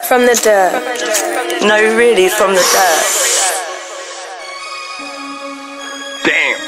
From the dirt. No, really, from the dirt. Damn.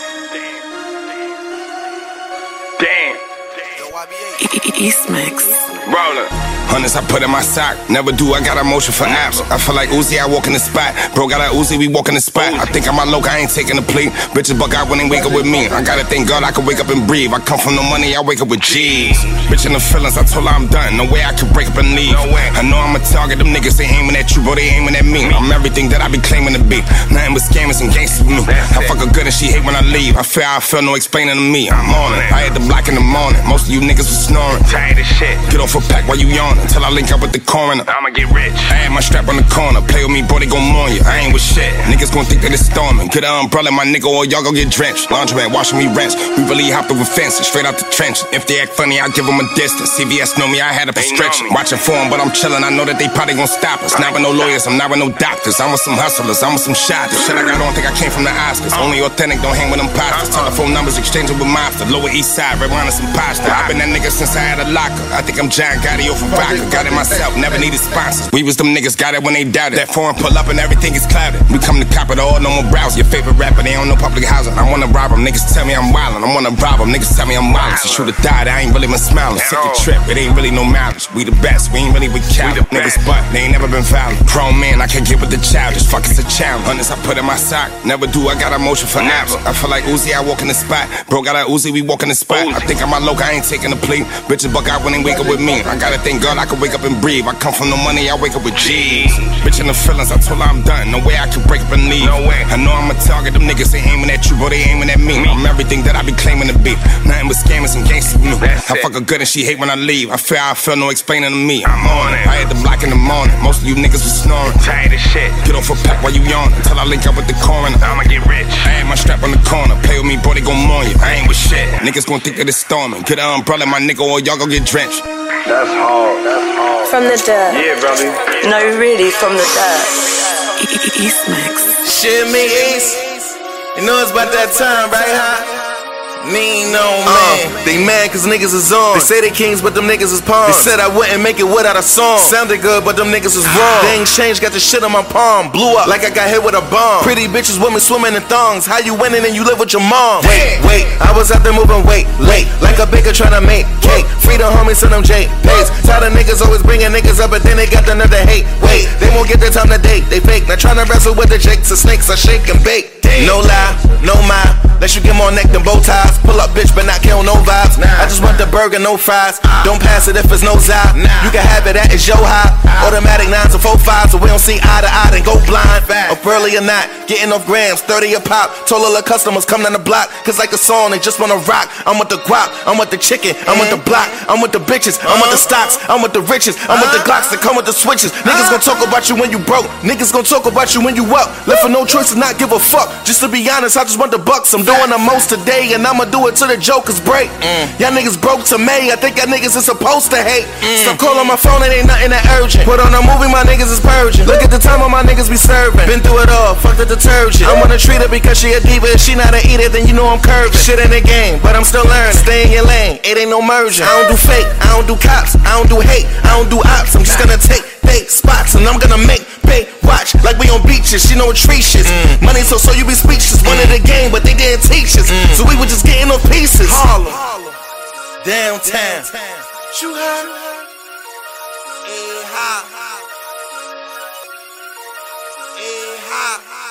East Mix. Roller. Hundreds I put in my sock, never do, I got emotion for apps. I feel like Uzi, I walk in the spot. Bro got a Uzi, we walk in the spot. I think I'm a loca, I ain't taking a plea. Bitches buck out when they wake up with me. I gotta thank God I can wake up and breathe. I come from no money, I wake up with G's. Bitch in the feelings, I told her I'm done. No way I can break up and leave. No way. I know I'm a target, them niggas they aiming at you, bro, they aiming at me. I'm everything that I be claiming to be. Nothing but scammers and gangsters with me. I fuck her good and she hate when I leave. I feel no explaining to me. I'm on it. I hit the block in the morning. Most of you niggas was snoring. Tired of shit. Get off a pack while you yawning. Until I link up with the coroner. I'ma get rich. I had my strap on the corner. Play with me, bro, they gon' mourn you. I ain't with shit. Niggas gon' think that it's storming. Get an umbrella, my nigga, or y'all gon' get drenched. Laundromat washing me rents. We really hopped over fences, straight out the trench. If they act funny, I give them a distance. CVS know me, I had up a stretch. Watching for them, but I'm chillin'. I know that they probably gon' stop us. Not with no lawyers, I'm not with no doctors. I'm with some hustlers, I'm with some shotters. Shit I got on, think I came from the Oscars. Only authentic, don't hang with them pastors. Telephone numbers exchanging with mobsters. Lower East Side, right around some pasta. I've been that nigga since I had a locker. I think I'm John Gotti off of vodka. Got it myself, never needed sponsors. We was them niggas, got it when they doubted. That foreign pull up and everything is clouded. We come to cop it all, no more browse. Your favorite rapper, they don't know public housing. I wanna rob them, niggas tell me I'm wildin'. I wanna rob them, niggas tell me I'm wildin'. So should have died, I ain't really been smiling. Sick the trip, it ain't really no mileage. We the best, we ain't really with cow. Niggas but they ain't never been violent. Grown man, I can't get with the child, just fuck it's a challenge. Hundreds I put in my sock, never do, I got emotion for apps. I feel like Uzi, I walk in the spot. Bro got a Uzi, we walk in the spot. I think I'm a loca, I ain't taking a plea. Bitches buck out when they wake up with me. I gotta thank God I can wake up and breathe. I come from no money, I wake up with G's. Bitch in the feelings, I told her I'm done. No way I can break up and leave. No way. I know I'm a target, them niggas they aiming at you, bro, they aiming at me. I'm everything that I be claiming to be. Nothing but scammers and gangsters with me. I fuck her good and she hate when I leave. I feel no explaining to me. I'm on it. I hit the block in the morning. Most of you niggas was snoring. Tired of shit. Get off a pack while you yawning. Until I link up with the coroner. I'ma get rich. I had my strap on the corner. Play with me, bro, they gon' mourn you. I ain't with shit. Niggas gon' think that it's storming. Get an umbrella, my nigga, or y'all gon' get drenched. That's hard. That's hard. From the dirt. Yeah, brother. No, really, from the dirt. East Mix. Shit, me East. You know it's about that time, right, huh? Me no man. They mad cause niggas is on. They say they kings, but them niggas is pawns. They said I wouldn't make it without a song. Sounded good, but them niggas is wrong. They ain't changed, got the shit on my palm. Blew up like I got hit with a bomb. Pretty bitches, women swimming in thongs. How you winning and you live with your mom? Wait, I was out there moving weight, late. Like a baker trying to make cake. Free the homies, send them J-Pays. Tired of niggas always bringing niggas up, but then they got the nerve to hate. Wait, they won't get their time to date. They fake, not trying to wrestle with the jakes and snakes. I shake and bake. No lie, no mind. Let you get more neck than bow ties. Pull up, bitch, but not kill no vibes. I just want the burger, no fries. Don't pass it if it's no eye. You can have it, that is your high. Automatic 9s and 4-5s, so we don't see eye to eye, then go blind. Up early or not, getting off grams, 30 a pop. Told all the customers come down the block, cause like a song, they just wanna rock. I'm with the guap, I'm with the chicken, I'm with the block, I'm with the bitches, I'm with the stocks, I'm with the riches, I'm with the Glocks that come with the switches. Niggas gon' talk about you when you broke, niggas gon' talk about you when you up. Left for no choice to not give a fuck. Just to be honest, I just want the bucks. I'm doing the most today, and I'ma do it till the jokers break. Y'all niggas broke to May, I think y'all niggas is supposed to hate. Stop calling my phone, it ain't nothing that urgent. Put on a movie, my niggas is purging. Look at the time all my niggas be serving. Been through it all, fuck the detergent. I wanna treat her because she a diva. If she not a eater, then you know I'm curving. Shit in the game, but I'm still learning. Stay in your lane, it ain't no merging. I don't do fake, I don't do cops, I don't do hate, I don't do ops. I'm just gonna take fake spots, and I'm gonna make pay watch like we on beaches. She know treaches. Money so you be speechless. Wanted the game, but they didn't teach us. So we were just getting off pieces. Harlem, downtown. You heard? Eh, ha.